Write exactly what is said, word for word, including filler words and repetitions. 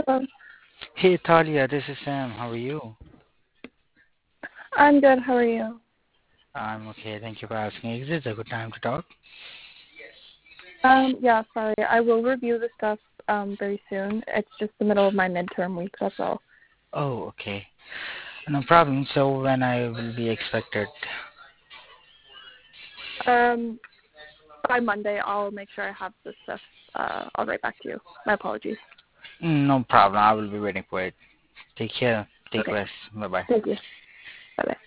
Hello. Hey Talia, this is Sam. How are you? I'm good. How are you? I'm okay. Thank you for asking. Is this a good time to talk? Um, yeah, sorry. I will review the stuff um very soon. It's just the middle of my midterm week, that's all. Oh, okay. No problem. So when I will be expected? Um, by Monday, I'll make sure I have this stuff. Uh, I'll write back to you. My apologies. Mm, No problem. I will be waiting for it. Take care. Take Okay. rest. Bye bye. Thank you. Bye bye.